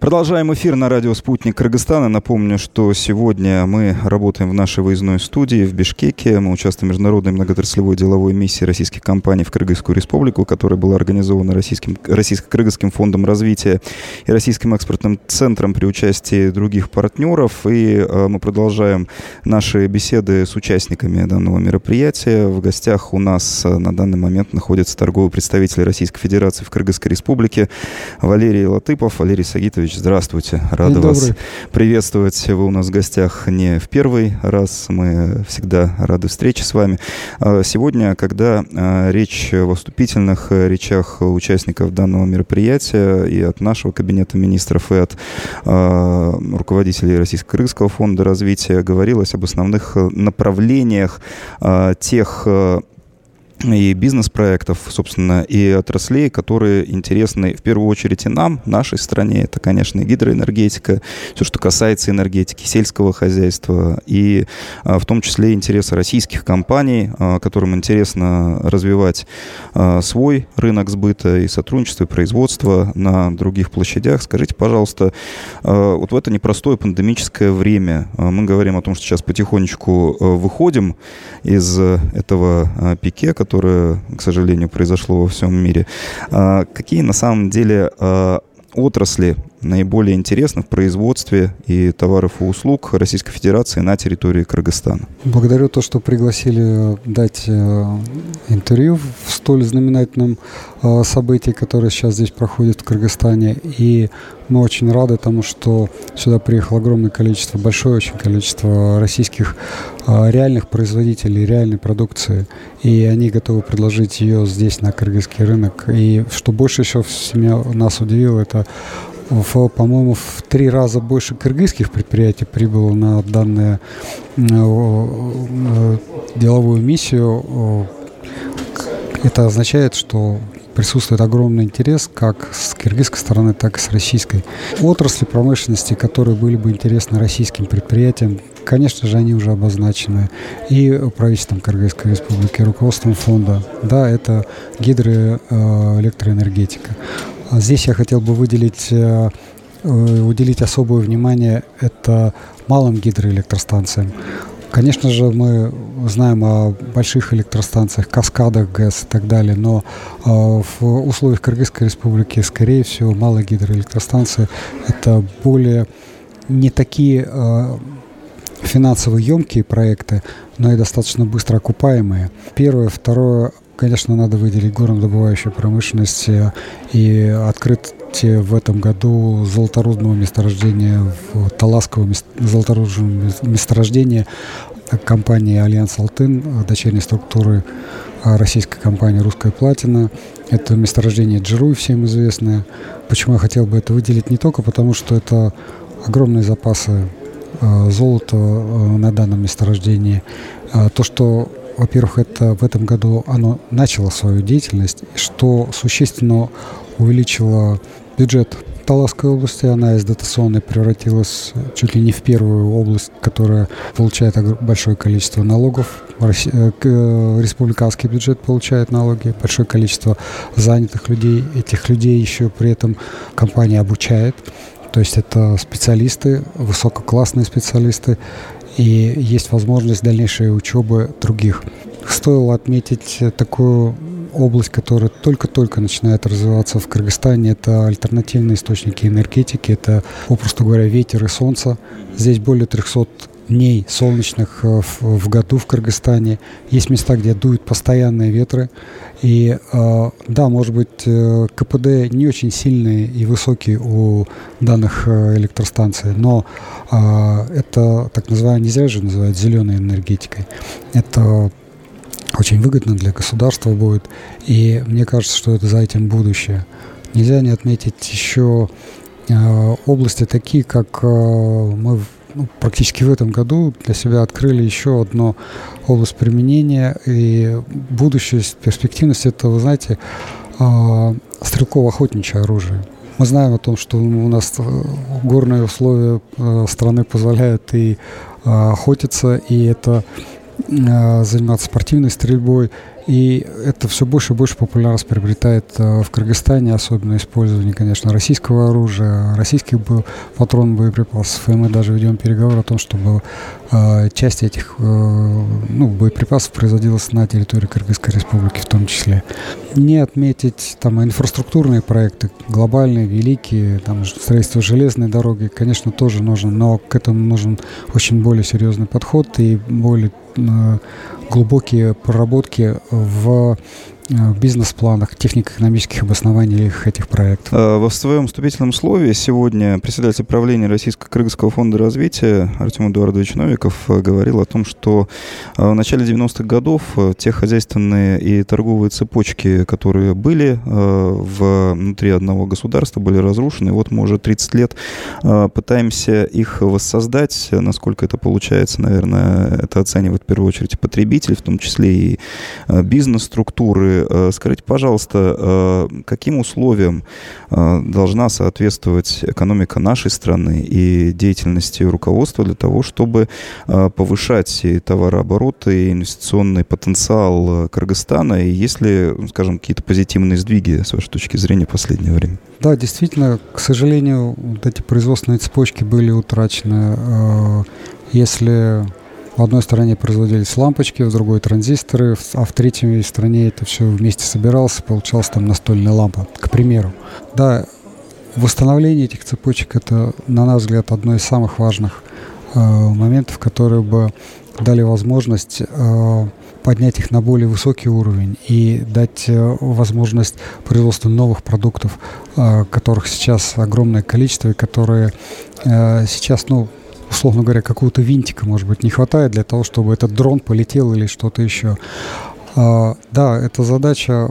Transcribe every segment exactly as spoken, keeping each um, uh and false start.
Продолжаем эфир на радио «Спутник Кыргызстана». Напомню, что сегодня мы работаем в нашей выездной студии в Бишкеке. Мы участвуем в международной многоотраслевой деловой миссии российских компаний в Кыргызскую республику, которая была организована Российским, Российско-Кыргызским фондом развития и Российским экспортным центром при участии других партнеров. И э, мы продолжаем наши беседы с участниками данного мероприятия. В гостях у нас на данный момент находится торговый представитель Российской Федерации в Кыргызской республике Валерий Латыпов. Валерий Сагитович, здравствуйте. Рада вас приветствовать. Вы у нас в гостях не в первый раз. Мы всегда рады встрече с вами. Сегодня, когда речь во вступительных речах участников данного мероприятия и от нашего кабинета министров, и от руководителей Российско-Кыргызского фонда развития говорилось об основных направлениях тех и бизнес-проектов, собственно, и отраслей, которые интересны в первую очередь и нам, нашей стране. Это, конечно, и гидроэнергетика, все, что касается энергетики, сельского хозяйства, и в том числе интересы российских компаний, которым интересно развивать свой рынок сбыта и сотрудничество, и производство на других площадях. Скажите, пожалуйста, вот в это непростое пандемическое время мы говорим о том, что сейчас потихонечку выходим из этого пике, которое, к сожалению, произошло во всем мире. Какие на самом деле отрасли наиболее интересны в производстве и товаров и услуг Российской Федерации на территории Кыргызстана? Благодарю то, что пригласили дать э, интервью в столь знаменательном э, событии, которое сейчас здесь проходит в Кыргызстане. И мы очень рады тому, что сюда приехало огромное количество, большое очень количество российских э, реальных производителей, реальной продукции. И они готовы предложить ее здесь, на кыргызский рынок. И что больше еще нас удивило, это В, по-моему, в три раза больше кыргызских предприятий прибыло на данную э, деловую миссию. Это означает, что присутствует огромный интерес как с кыргызской стороны, так и с российской. Отрасли промышленности, которые были бы интересны российским предприятиям, конечно же, они уже обозначены и правительством Кыргызской республики, и руководством фонда. Да, это гидроэлектроэнергетика. Здесь я хотел бы выделить, уделить особое внимание это малым гидроэлектростанциям. Конечно же, мы знаем о больших электростанциях, каскадах ГЭС и так далее, но в условиях Кыргызской республики, скорее всего, малые гидроэлектростанции – это более не такие финансово емкие проекты, но и достаточно быстро окупаемые. Первое. Второе. Конечно, надо выделить горнодобывающую промышленность и открытие в этом году золоторудного месторождения, в Таласского золоторудного месторождения компании «Альянс Алтын», дочерней структуры российской компании «Русская Платина». Это месторождение Джируй, всем известное. Почему я хотел бы это выделить? Не только потому, что это огромные запасы золота на данном месторождении. То, что во-первых, это в этом году оно начало свою деятельность, что существенно увеличило бюджет Таласской области. Она из дотационной превратилась чуть ли не в первую область, которая получает большое количество налогов. Республиканский бюджет получает налоги, большое количество занятых людей. Этих людей еще при этом компания обучает. То есть это специалисты, высококлассные специалисты. И есть возможность дальнейшей учебы других. Стоило отметить такую область, которая только-только начинает развиваться в Кыргызстане. Это альтернативные источники энергетики, это, попросту говоря, ветер и солнце. Здесь более трехсот дней солнечных в, в году в Кыргызстане. Есть места, где дуют постоянные ветры. И э, да, может быть, э, КПД не очень сильный и высокий у данных э, электростанций, но э, это так называемая, не зря же называют зеленой энергетикой. Это очень выгодно для государства будет, и мне кажется, что это за этим будущее. Нельзя не отметить еще э, области такие, как э, мы ну, практически в этом году для себя открыли еще одну область применения, и будущность, перспективность это, вы знаете, э, стрелково-охотничье оружие. Мы знаем о том, что у нас горные условия э, страны позволяют и э, охотиться, и это заниматься спортивной стрельбой. И это все больше и больше популярность приобретает в Кыргызстане, особенно использование, конечно, российского оружия, российских патронов, боеприпасов. И мы даже ведем переговоры о том, чтобы часть этих ну, боеприпасов производилась на территории Кыргызской республики в том числе. Не отметить там инфраструктурные проекты, глобальные, великие, там строительство железной дороги, конечно, тоже нужно, но к этому нужен очень более серьезный подход и более э, глубокие проработки в в бизнес-планах, технико-экономических обоснований этих проектов. Во своем вступительном слове сегодня председатель правления Российско-Кыргызского фонда развития Артем Эдуардович Новиков говорил о том, что в начале девяностых годов те хозяйственные и торговые цепочки, которые были внутри одного государства, были разрушены. И вот мы уже тридцать лет пытаемся их воссоздать. Насколько это получается, наверное, это оценивает в первую очередь и потребитель, в том числе и бизнес-структуры. Скажите, пожалуйста, каким условиям должна соответствовать экономика нашей страны и деятельности руководства для того, чтобы повышать и товарооборот, и инвестиционный потенциал Кыргызстана? И есть ли, скажем, какие-то позитивные сдвиги, с вашей точки зрения, в последнее время? Да, действительно, к сожалению, вот эти производственные цепочки были утрачены. Если в одной стране производились лампочки, в другой транзисторы, а в третьей стране это все вместе собиралось, получалась там настольная лампа, к примеру. Да, восстановление этих цепочек – это, на наш взгляд, одно из самых важных э, моментов, которые бы дали возможность э, поднять их на более высокий уровень и дать э, возможность производства новых продуктов, э, которых сейчас огромное количество, и которые э, сейчас, ну, условно говоря, какого-то винтика, может быть, не хватает для того, чтобы этот дрон полетел или что-то еще. А, да, это задача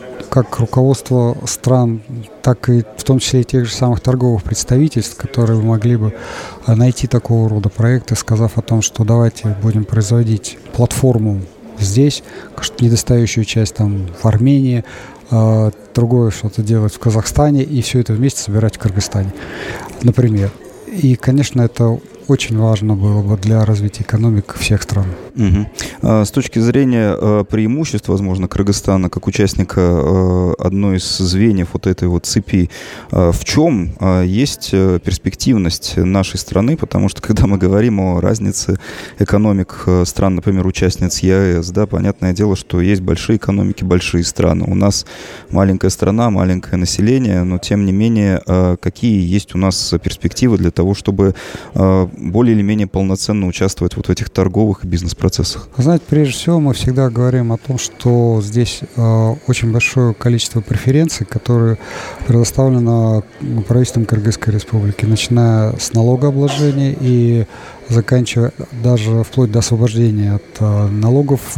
как руководства стран, так и в том числе и тех же самых торговых представительств, которые могли бы найти такого рода проекты, сказав о том, что давайте будем производить платформу здесь, недостающую часть там в Армении, а, другое что-то делать в Казахстане, и все это вместе собирать в Кыргызстане, например. И, конечно, это очень важно было бы для развития экономик всех стран. Угу. А с точки зрения а, преимуществ, возможно, Кыргызстана как участника а, одной из звеньев вот этой вот цепи, а, в чем а, есть а, перспективность нашей страны? Потому что, когда мы говорим о разнице экономик а, стран, например, участниц ЕАЭС, да, понятное дело, что есть большие экономики, большие страны. У нас маленькая страна, маленькое население, но, тем не менее, а, какие есть у нас перспективы для того, чтобы а, более или менее полноценно участвовать вот в этих торговых и бизнес-процессах? Вы знаете, прежде всего мы всегда говорим о том, что здесь э, очень большое количество преференций, которые предоставлены правительством Кыргызской республики, начиная с налогообложения и заканчивая даже вплоть до освобождения от э, налогов.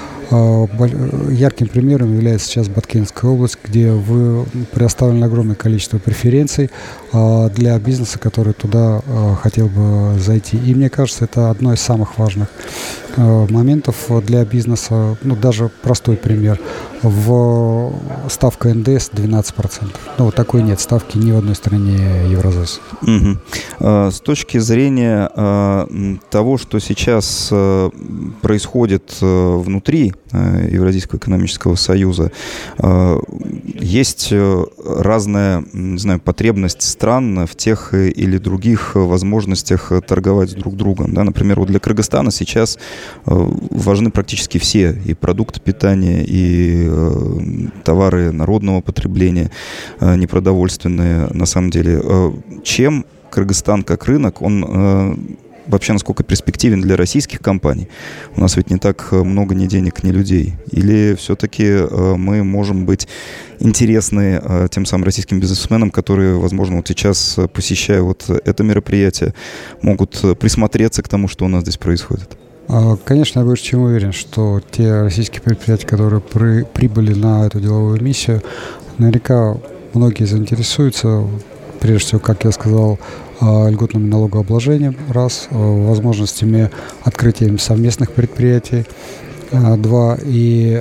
Ярким примером является сейчас Баткенская область, где вы предоставлено огромное количество преференций для бизнеса, который туда хотел бы зайти. И мне кажется, это одно из самых важных моментов для бизнеса. Ну, даже простой пример. В ставка эн дэ эс двенадцать процентов. Ну, вот такой нет ставки ни в одной стране Евразес. Угу. А, с точки зрения а, того, что сейчас а, происходит а, внутри а, Евразийского экономического союза, а, есть разная, не знаю, потребность стран в тех или других возможностях торговать друг с другом. Да? Например, вот для Кыргызстана сейчас а, важны практически все и продукты питания, и товары народного потребления, непродовольственные, на самом деле. Чем Кыргызстан как рынок, он вообще насколько перспективен для российских компаний? У нас ведь не так много ни денег, ни людей. Или все-таки мы можем быть интересны тем самым российским бизнесменам, которые, возможно, вот сейчас, посещая вот это мероприятие, могут присмотреться к тому, что у нас здесь происходит? Конечно, я больше чем уверен, что те российские предприятия, которые при, прибыли на эту деловую миссию, наверняка многие заинтересуются, прежде всего, как я сказал, льготным налогообложением, раз, возможностями открытия совместных предприятий, два, и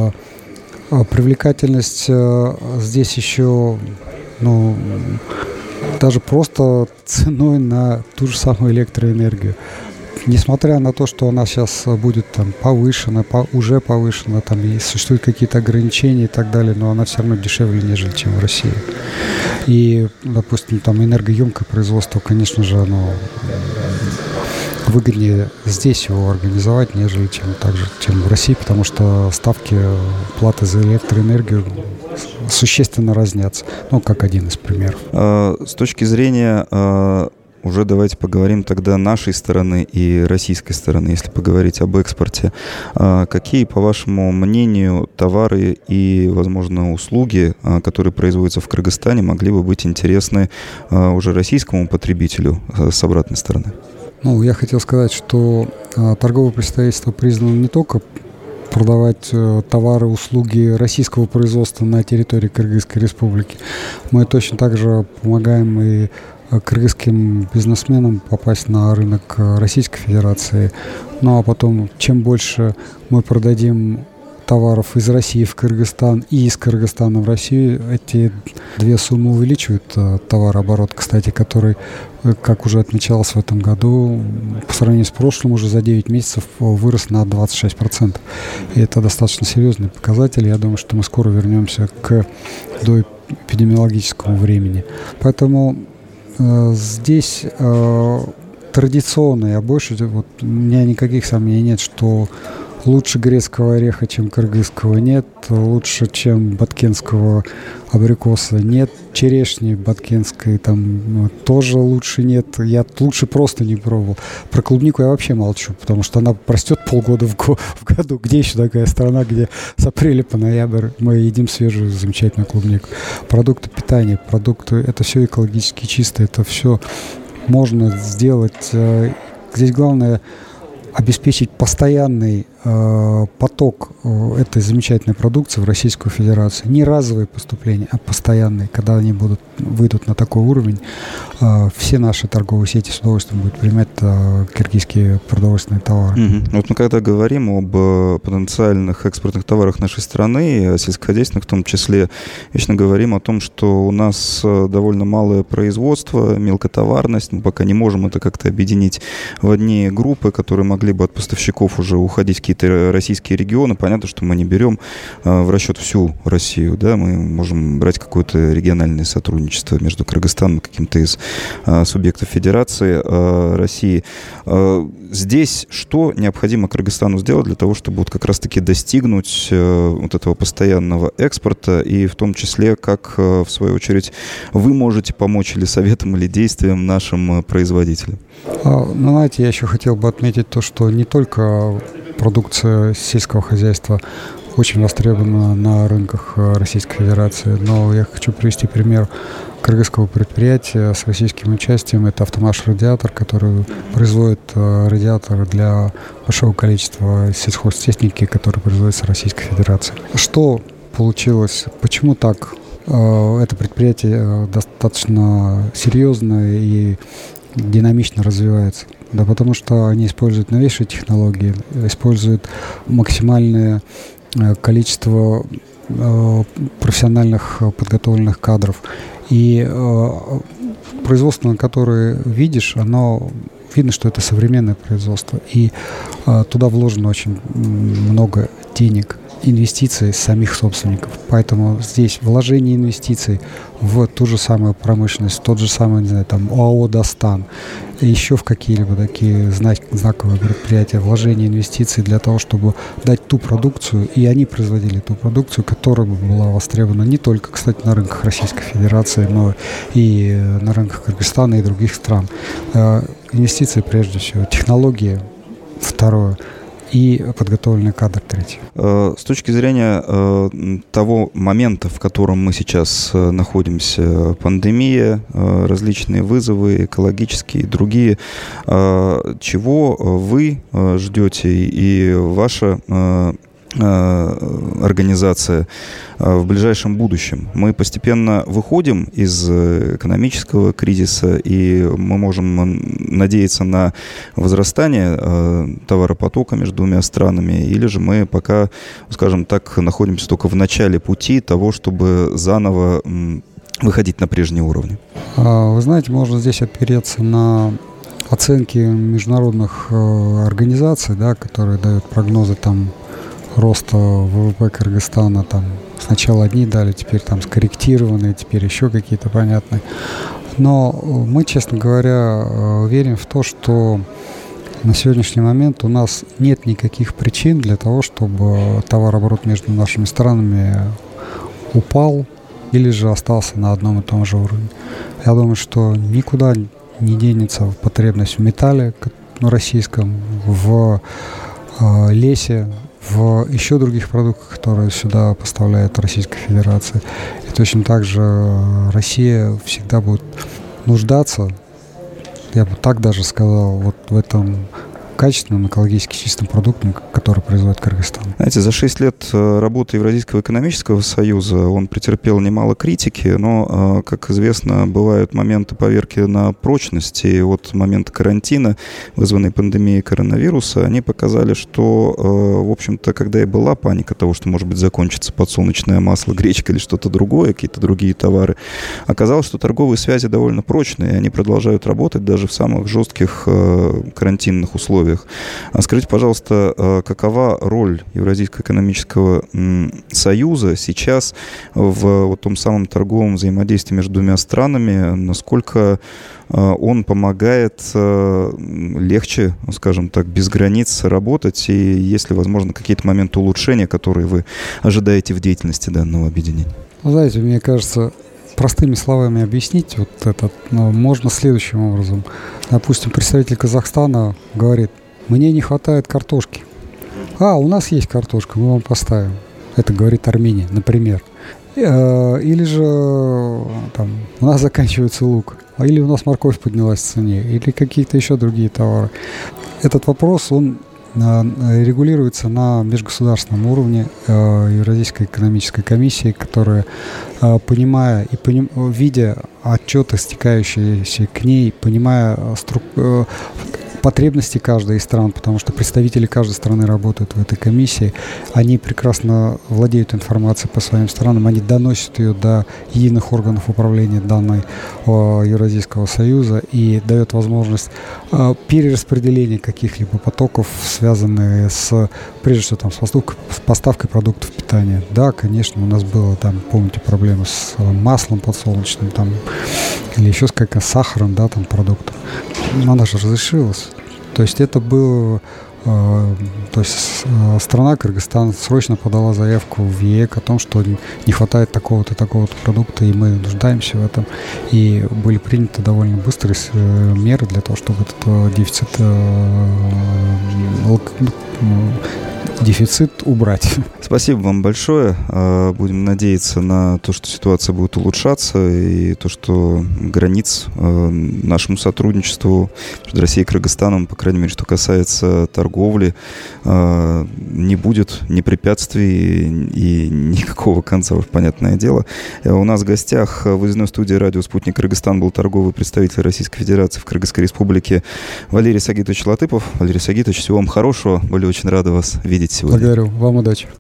привлекательность здесь еще, ну, даже просто ценой на ту же самую электроэнергию. несмотря на то, что у нас сейчас будет там повышено, по, уже повышено, там и существуют какие-то ограничения и так далее, но она все равно дешевле, нежели чем в России. И, допустим, там энергоемкое производство, конечно же, оно выгоднее здесь его организовать, нежели чем также, чем в России, потому что ставки платы за электроэнергию существенно разнятся. Ну, как один из примеров. С точки зрения уже давайте поговорим тогда нашей стороны и российской стороны, если поговорить об экспорте. Какие, по вашему мнению, товары и, возможно, услуги, которые производятся в Кыргызстане, могли бы быть интересны уже российскому потребителю с обратной стороны? Ну, я хотел сказать, что торговое представительство признано не только продавать э, товары, услуги российского производства на территории Кыргызской Республики. Мы точно так же помогаем и кыргызским бизнесменам попасть на рынок Российской Федерации. Ну а потом, чем больше мы продадим товаров из России в Кыргызстан и из Кыргызстана в Россию, эти две суммы увеличивают э, товарооборот, кстати, который, как уже отмечалось в этом году, по сравнению с прошлым уже за девять месяцев вырос на двадцать шесть процентов. И это достаточно серьезный показатель. Я думаю, что мы скоро вернемся к доэпидемиологическому времени. Поэтому э, здесь э, традиционно, я больше, вот, у меня никаких сомнений нет, что лучше грецкого ореха, чем кыргызского, нет. Лучше, чем баткенского абрикоса, нет. Черешни баткенской там тоже лучше нет. Я лучше просто не пробовал. Про клубнику я вообще молчу, потому что она растет полгода в, го- в году. Где еще такая страна, где с апреля по ноябрь мы едим свежую, замечательную клубнику? Продукты питания, продукты, это все экологически чисто, это все можно сделать. Здесь главное обеспечить постоянный э, поток э, этой замечательной продукции в Российскую Федерацию. Не разовые поступления, а постоянные. Когда они будут, выйдут на такой уровень, э, все наши торговые сети с удовольствием будут принимать э, киргизские продовольственные товары. Mm-hmm. Вот мы когда говорим об э, потенциальных экспортных товарах нашей страны, сельскохозяйственных в том числе, вечно говорим о том, что у нас э, довольно малое производство, мелкотоварность. Мы пока не можем это как-то объединить в одни группы, которые могли могли бы от поставщиков уже уходить в какие-то российские регионы. Понятно, что мы не берем э, в расчет всю Россию, да, мы можем брать какое-то региональное сотрудничество между Кыргызстаном и каким-то из э, субъектов Федерации э, России. Э, здесь что необходимо Кыргызстану сделать для того, чтобы вот как раз-таки достигнуть э, вот этого постоянного экспорта, и в том числе, как, э, в свою очередь, вы можете помочь или советом, или действием нашим э, производителям? Ну, знаете, я еще хотел бы отметить то, что не только продукция сельского хозяйства очень востребована на рынках Российской Федерации, но я хочу привести пример кыргызского предприятия с российским участием. Это «Автомаш-радиатор», который производит радиаторы для большого количества сельхозтехники, которые производятся в Российской Федерации. Что получилось? Почему так? Это предприятие достаточно серьезное и динамично развивается. Да потому что они используют новейшие технологии, используют максимальное количество э, профессиональных подготовленных кадров. И э, производство, которое видишь, оно видно, что это современное производство. И э, туда вложено очень много денег, инвестиций самих собственников. Поэтому здесь вложение инвестиций в ту же самую промышленность, в тот же самый, не знаю, там, ОАО «Достан», еще в какие-либо такие знаковые предприятия, вложение инвестиций для того, чтобы дать ту продукцию, и они производили ту продукцию, которая бы была востребована не только, кстати, на рынках Российской Федерации, но и на рынках Кыргызстана и других стран. Инвестиции прежде всего, технологии второе, и подготовленный кадр третий. С точки зрения того момента, в котором мы сейчас находимся, пандемия, различные вызовы, экологические и другие, чего вы ждете и ваша организация в ближайшем будущем? Мы постепенно выходим из экономического кризиса, и мы можем надеяться на возрастание товаропотока между двумя странами, или же мы пока, скажем так, находимся только в начале пути того, чтобы заново выходить на прежние уровни? Вы знаете, можно здесь опереться на оценки международных э, организаций, да, которые дают прогнозы там роста ВВП Кыргызстана, там сначала одни дали, теперь там скорректированные, теперь еще какие-то понятные. Но мы, честно говоря, верим в то, что на сегодняшний момент у нас нет никаких причин для того, чтобы товарооборот между нашими странами упал или же остался на одном и том же уровне. Я думаю, что никуда не денется потребность в металле, ну, российском, в э, лесе, в еще других продуктах, которые сюда поставляет Российская Федерация. И точно так же Россия всегда будет нуждаться, я бы так даже сказал, вот в этом качественным, экологически чистым продуктом, который производит Кыргызстан. Знаете, за шесть лет работы Евразийского экономического союза он претерпел немало критики, но, как известно, бывают моменты поверки на прочность. И вот момент карантина, вызванный пандемией коронавируса, они показали, что, в общем-то, когда и была паника того, что, может быть, закончится подсолнечное масло, гречка или что-то другое, какие-то другие товары, оказалось, что торговые связи довольно прочные, и они продолжают работать даже в самых жестких карантинных условиях. Скажите, пожалуйста, какова роль Евразийского экономического союза сейчас в вот том самом торговом взаимодействии между двумя странами? Насколько он помогает легче, скажем так, без границ работать? И есть ли, возможно, какие-то моменты улучшения, которые вы ожидаете в деятельности данного объединения? Вы знаете, мне кажется, простыми словами объяснить вот это ну, можно следующим образом. Допустим, представитель Казахстана говорит: мне не хватает картошки. А, у нас есть картошка, мы вам поставим. Это говорит Армения, например. Или же там, у нас заканчивается лук. Или у нас морковь поднялась в цене. Или какие-то еще другие товары. Этот вопрос, он регулируется на межгосударственном уровне Евразийской экономической комиссии, которая, понимая и поним, видя отчеты, стекающиеся к ней, понимая струк, потребности каждой из стран, потому что представители каждой страны работают в этой комиссии, они прекрасно владеют информацией по своим странам, они доносят ее до единых органов управления данной о, Евразийского союза и дает возможность э, перераспределения каких-либо потоков, связанных с, прежде всего, там, с, поставкой, с поставкой продуктов питания. Да, конечно, у нас было, там, помните, проблемы с маслом подсолнечным, там, или еще с каким-то сахаром, да, там, продуктов. Но она же разрешилась. То есть это было, э, то есть э, страна Кыргызстан срочно подала заявку в ЕЭК о том, что не хватает такого-то, такого-то продукта, и мы нуждаемся в этом. И были приняты довольно быстрые э, меры для того, чтобы этот э, дефицит, э, э, дефицит убрать. Спасибо вам большое. Будем надеяться на то, что ситуация будет улучшаться и то, что границ нашему сотрудничеству между Россией и Кыргызстаном, по крайней мере, что касается торговли, не будет ни препятствий и никакого конца, уж понятное дело. У нас в гостях в выездной студии радио «Спутник Кыргызстан» был торговый представитель Российской Федерации в Кыргызской Республике Валерий Сагитович Латыпов. Валерий Сагитович, всего вам хорошего. Были очень рады вас видеть сегодня. Благодарю. Вам удачи.